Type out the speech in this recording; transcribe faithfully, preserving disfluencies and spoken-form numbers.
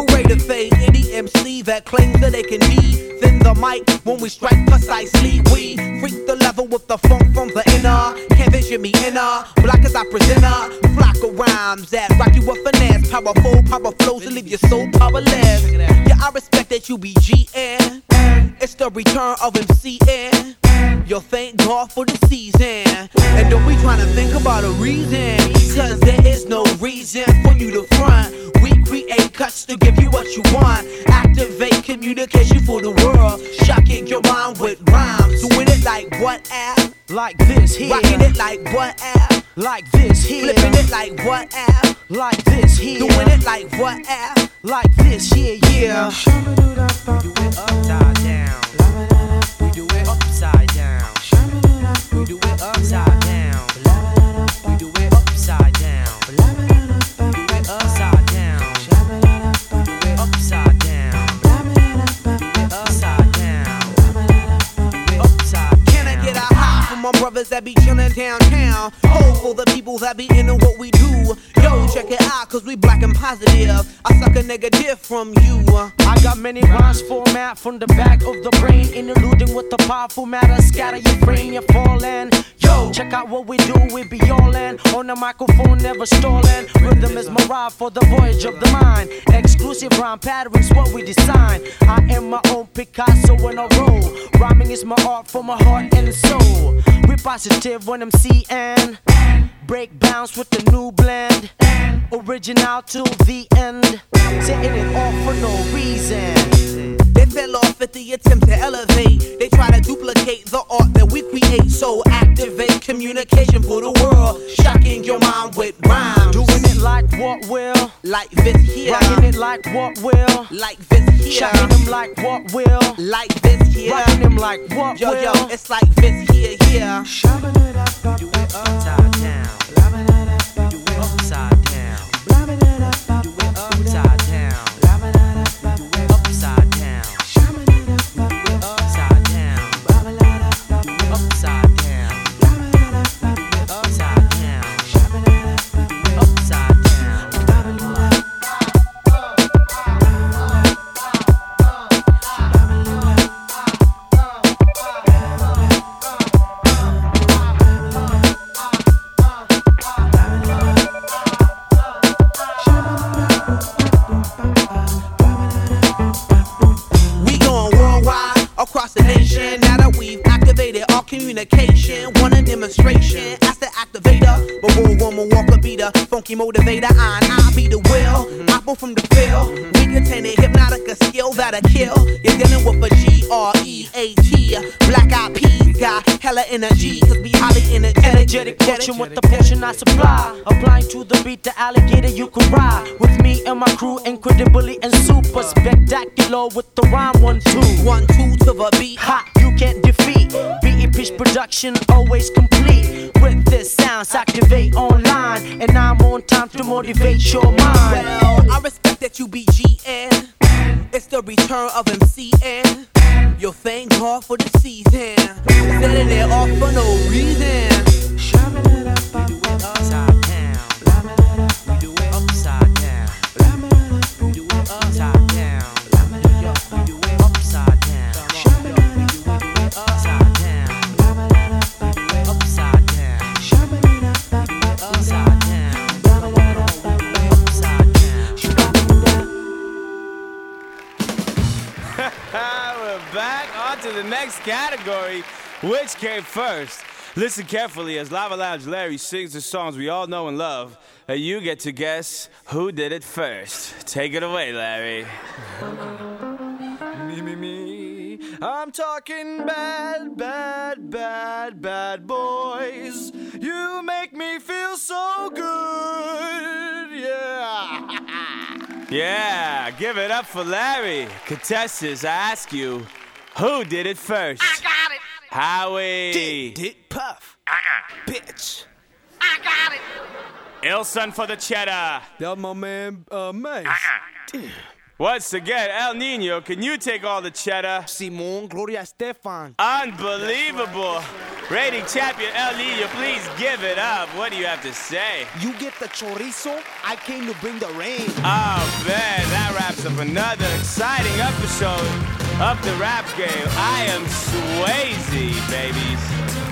Hooray to fade any M C that claims that they can be thin the mic when we strike precisely. We freak the level with the funk from the inner. Can't vision me inner, black as I presenter. Flock of rhymes that rock you with finesse. Powerful, power flows to leave you so powerless. Yeah, I respect that you be G N. It's the return of M C N. Yo, thank God for the season. And don't be trying to think about a reason, cause there is no reason for you to front. We create cuts to give you what you want. Activate communication for the world. Shocking your mind with rhymes. Doing it like what app? Like this here. Rocking it like what app? Like this here. Flipping it like what app? Like this here. Doing it like what app? Like this here, yeah. We do it upside down. We do it upside down. We do it upside down. We do it upside down. We do it upside down. We do it upside down. We do it upside down. We upside down. Can I get a high from my brothers that be chillin' downtown? Oh, for the people that be into what we do. Yo, check it out, cause we black and positive. I suck a negative from you. I got many rhymes format from the back of the brain, interluding with the powerful matter. Scatter your brain, you're falling. Yo, check out what we do, we be all in. On the microphone, never stalling. Rhythm is my ride for the voyage of the mind. Exclusive rhyme patterns, what we design. I am my own Picasso when I roll. Rhyming is my art for my heart and soul. We positive when I'm seeing. Break bounce with the new blend. Original till the end. Setting it off for no reason. They fell off at the attempt to elevate. They try to duplicate the art that we create. So activate communication for the world. Shocking your mind with rhymes. Doing it like what will? Like this here. Rocking it like what will? Like this here. Shocking them like what will? Like this here. Rocking them like what yo, will? Yo, yo, it's like this here, here. Shoving it up, do it upside down. Blaving it up, do it upside down. Blaving it up, do it upside down. Blaving it up, do it upside down. Shoving it up, do it upside down. Blaving it up, do it upside down. Blaving it up, do it upside down. Shoving it up, do it upside down. Blaving it up. Across the nation, now that we've activated our communication, want a demonstration, ask the activator, but we'll woman walker be the funky motivator, I and I be the will, apple from the field, we contain a hypnotic a skill that'll kill, you're dealing with a G R E A T, black eyed peas, got hella energy, cause we highly energetic, energetic potion with the potion I supply, applying to the beat, the alligator you can ride, with me and my crew, incredibly and super spectacular with the rhyme one two, one two to the beat, hot you can't defeat, B E pitch production always complete, with this sounds activate online, and I'm on time to motivate your mind. Well, I respect that you be G N, it's the return of M C N, yo thank God for the season, setting it off for no reason, shoving it up, we do it upside down, blaving it up, we do it upside down, blaving it up, we do it upside down, blaving it up, we do it upside down, shoving it up, we do it upside down, blaving it up, we do it upside down, shoving it up, upside down, blaving it up, we do it upside down. We're back on to the next category. Which came first? Listen carefully as Lava Lounge Larry sings the songs we all know and love, and you get to guess who did it first. Take it away, Larry. Me, me, me. I'm talking bad, bad, bad, bad boys. You make me feel so good, yeah. Yeah, give it up for Larry. Contestants, I ask you, who did it first? I got it. Howie. Did, did, Puff. Uh-uh. Bitch. I got it. Ilson for the cheddar. That my man, uh, Mace. Uh-uh. Once again, El Nino, can you take all the cheddar? Simon, Gloria Estefan. Unbelievable. Rating champion El Nino, please give it up. What do you have to say? You get the chorizo, I came to bring the rain. Oh man, that wraps up another exciting episode of the Rap Game. I am Swayze, babies.